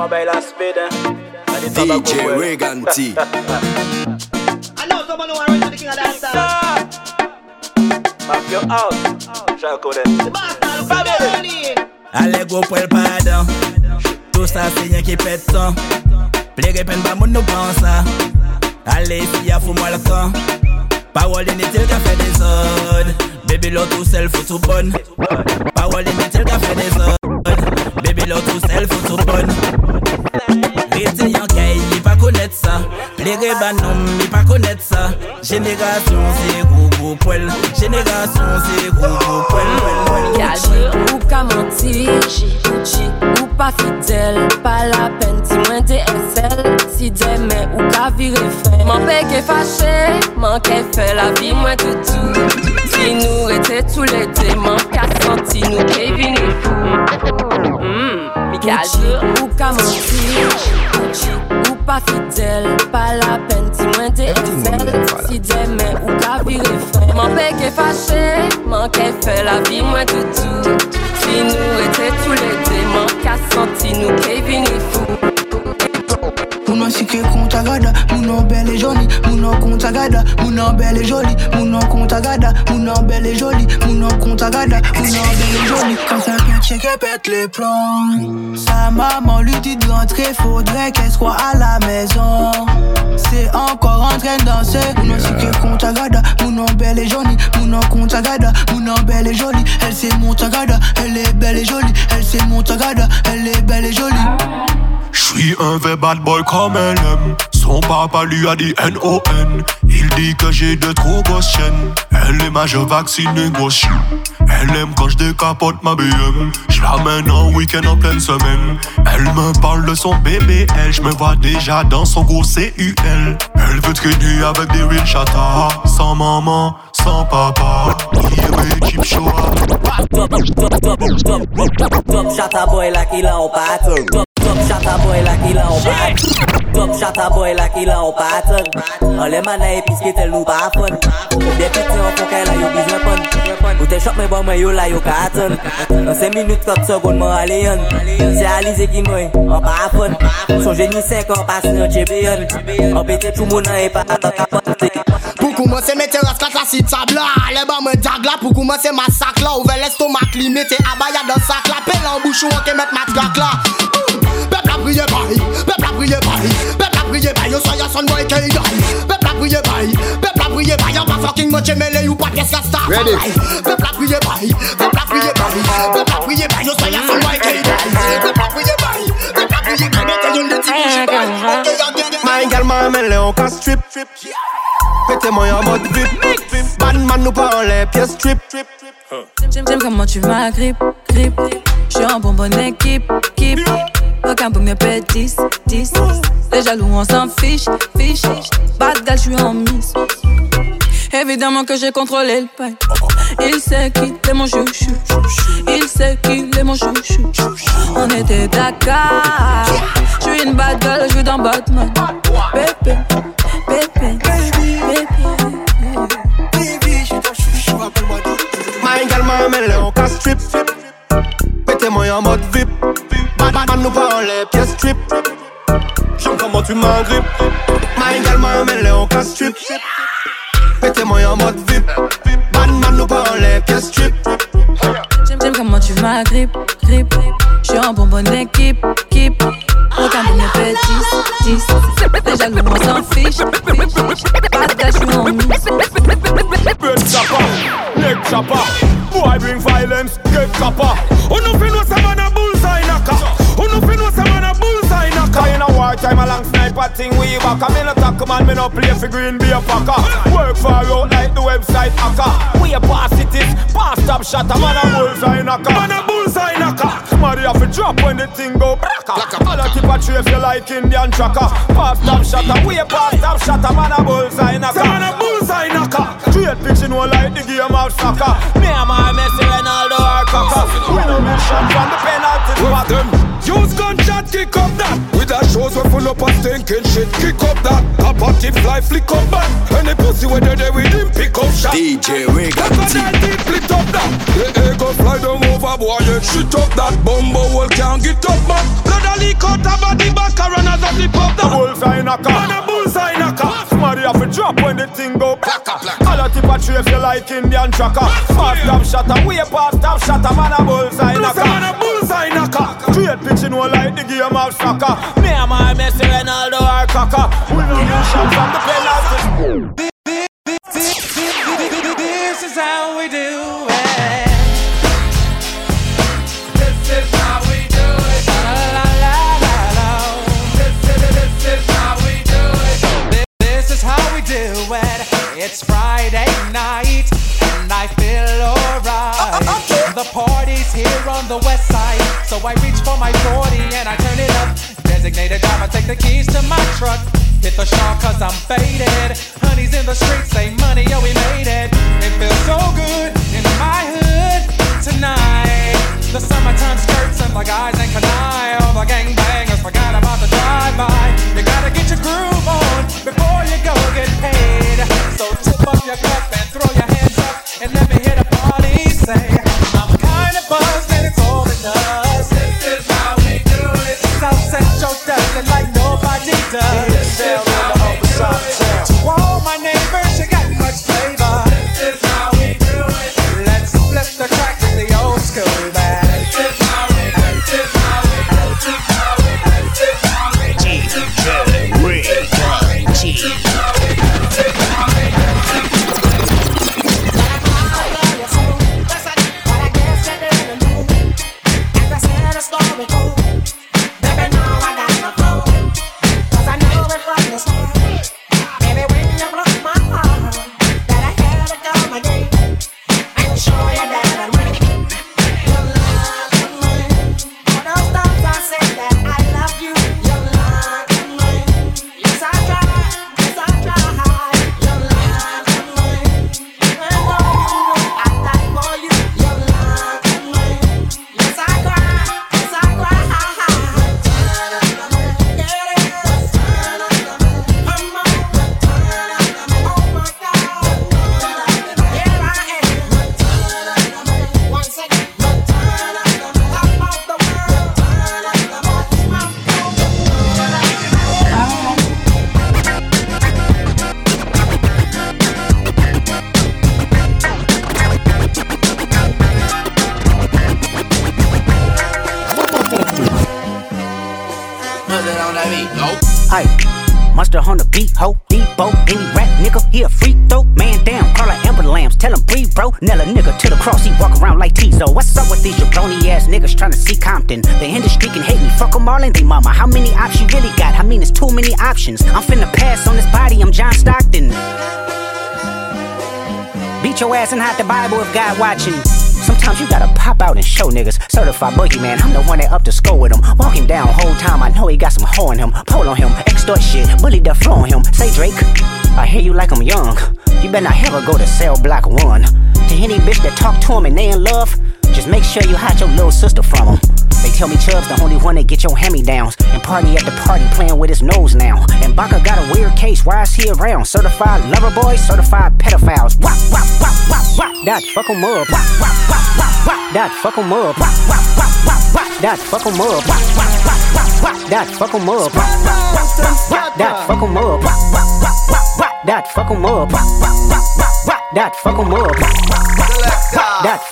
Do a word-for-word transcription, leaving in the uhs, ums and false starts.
I'ma buy last speed. D J Regan T. I know someone who are the king of dance. Back your house. Chaco then. The bastard, family. Allez go pour le pardon. Tout ça c'est rien qui pète son. Plairait peine pas mon nous pense. Allez si y'a fou moi le camp. Parole inutile qu'a fait des ordres. Baby l'eau tout seul faut tout bonne. Parole inutile qu'a fait des ordres. Baby l'eau tout seul faut tout bonne. Rete yon kay, il pas connaître ça. Plairait ba non, il pas connaître ça. Génération c'est gros gros poil. Génération c'est gros gros poil. Gucci ou ka menti, Gucci ou pas fidèle. Pas la peine si moins D S L. Si demain ou ka vire fait. M'en péque fâché, m'en qu'est fait la vie moins tout tout. Si nous étions tous les deux, m'en qu'a senti nous qu'est venu fou. Gucci ou ka menti, Gucci ou pas fidèle. Pas la peine si moins D S L. Si demain ou ka vire fait. M'en péque fâché, m'en qu'est fait la vie moins tout tout. Si nous étions tous les deux, m'en qu'a senti nous qu'est venu fou. Mounon si que compte à gada, mounon belle et jolie, mounon compte à gada, mounon belle et jolie, mounon compte à gada, mounon belle et jolie, mounon compte à gada, mounon belle et jolie. Quand ça vient checker pète les plombs. Sa maman lui dit de rentrer, faudrait qu'elle soit à la maison. C'est encore en train de danser. Mounon si que compte à gada, mounon belle et jolie, mounon compte à gada, mounon belle et jolie. Elle s'est monte à gada, elle est belle et jolie, elle s'est monte à gada, elle est belle et jolie. J'suis un vrai bad boy comme elle aime. Son papa lui a dit N O N. Il dit que j'ai de trop grosses chaînes. Elle est majeure vaccinée grosse chien. Elle aime quand j'décapote ma B M. J'lamène en week-end en pleine semaine. Elle me parle de son bébé elle. J'me vois déjà dans son gros C U L. Elle veut traîner avec des real chata. Sans maman, sans papa. Il cheap show. Top chata boy la qui l'a en patte. Top chata boy la qui l'a en patte. Top chata boy la qui l'a en patte. On les manaille puisque t'es loup pas fun. Bien petit en fond qu'elle a yo besoin pun. Ou t'es choc mais bon moi yo la yo carton. Dans cinq minutes top secondes moi alien. C'est Alizé qui moi en pas fun. Son génie cinq ans passe en champion. En pété tout mon et pas dans ta porte. Pour commencer mes terrasses quatre la site table là. Les bas me jag là pour commencer ma sac là. Ouvert l'estomac limité abaya dans sac là. Pelle en bouchon on peut mettre ma traque là. Peuple a prié Paris, peuple a prié Paris, peuple a prié Paris, yo soya son boy qui gagne. Peuple a prié Paris, peuple a prié Paris, y'a pas fucking much mêlé ou pas qu'est-ce que ça. Peuple a prié Paris, peuple a prié Paris, peuple a prié Paris, yo soya son boy qui gagne. Peuple a prié Paris, peuple a prié Paris, mettez yo le petit My girl m'a mêlé en casse strip. Mettez-moi en mode vip. Batman nous pas en les pièces strip. J'aime comment tu m'agrippes, grippe. J'suis en bon bonne équipe, équipe. Aucun pour me pète dix, dix. Les jaloux on s'en fiche, fiche. Bad gal j'suis en miss. Évidemment que j'ai contrôlé le pain. Il sait qu'il est mon chouchou. Il sait qu'il est mon chouchou. On était Dakar. J'suis une bad girl, j'joue dans Batman. Bébé, bébé, bébé. My girl m'a mêlé en casse strip. Mettez-moi en mode vip. Batman nous pas en les pièces strip. J'aime comment tu m'agrippes. My girl m'a mêlé en casse strip. Mettez-moi en mode vip. Batman nous pas en les pièces strip. J'aime comment tu m'agrippes, grippe. J'suis en bon bonne équipe, équipe. Aucun pour me pète dix, dix. Les jaloux on s'en fiche, fiche. Bad gal j'suis en miss. Bread chopper, neck chopper. Boy bring violence, get chopper. Oh no fi know some man a bullseye knocker. Oh no fi know some man a bullseye knocker. In a wartime a long sniper thing we back. Me no talk man, me no play for green beer packer. Work for out like the website hacker. We a pass it is, pass top shot. A man a bullseye knocker. Man a bullseye knocker. Somebody have to drop when the thing go braka. All a keep a trace you like Indian tracker. Pass top shot, we a pass top shot. A man a bullseye knocker. Man a bullseye knocker. Straight pitching one like the game of soccer. Me and my Messi and all the hard cocker. We no mission from the penalty spot. Use gunshot, kick up that. With our shows we full up of stinking shit. Kick up that. Top of tip fly, flick up back. Any pussy where they there with him, pick up shot. D J Regan T. Split up that. The eagle fly down over boy, you shit up that. Bumbo will can't get up man. Blood a leak out a body back a run as a zip up. The bullseye knocker, man a bullseye knocker. Somebody have to drop when the thing go plaka. All the tip a tree if you like Indian tracker. Fast top shatter, way past top shatter. Man a bullseye knocker, man a bullseye knocker. Straight pitching no like the game of soccer. Me and my Messi, Ronaldo or Kaka. We know you shots from the penalty. This is how we do it. This is how we do it. La la la la. This is this is how we do it. This is how we do it. It's Friday night and I feel alright. Uh, okay. The party's here on the west side, so I reach for my forty and I turn it up. Designated driver, take the keys to my truck. Hit the shop cause I'm faded. Honey's in the streets, say money, yo, we made it. It feels so good in my hood tonight. The summertime skirts and the guys in Kanai. All the gangbangers forgot about the drive-by. You gotta get your groove on before you go get paid. So tip up your cup and throw your hands up and let me hear the party say, I'm kinda buzzed and it's all it does. This is how we do it. South Central does it like nobody does. To all my neighbors, you got much flavor. This is how we do it. Let's flip the track to the old school band. This is how we do it. This is how we do it. This is how we do it. This is how we do it. D J Ray G. On the beat, ho, Debo, any rap nigga, he a freak though. Man down, call her Amber Lambs, tell him breathe, bro. Nella nigga to the cross, he walk around like Tizo. What's up with these jabroni ass niggas trying to see Compton? The industry can hate me, fuck them all and they mama. How many options you really got? I mean, it's too many options. I'm finna pass on this body, I'm John Stockton. Beat your ass and hide the Bible if God watching. Sometimes you gotta pop out and show niggas. Certified boogeyman, I'm the one that up to score with him. Walk him down whole time, I know he got some hoe in him. Pole on him, extort shit, bully the flow on him. Say Drake, I hear you like I'm young. You better not ever go to cell block one. To any bitch that talk to him and they in love, just make sure you hide your little sister from him. They tell me Chubb's the only one that get your hand-me-downs. And party at the party playing with his nose now. And Baka got a weird case, why is he around? Certified lover boys, certified pedophiles. Wop, wop, wop, wop, wop, that fuck em up. Wop, wop, wop, wop, wop, that fuck em up. Wop, wop, wop, wop, wop, that fuck em up. Wop, wop, wop, wop, wop, that fuck em up. Wop, wop, wop, wop, that fuck em up. Wop, wop, wop, wop, wop, that fuck em up. Wop, wop, wop, wop, wop, that fuck em up. Wop, wop, wop, wop, that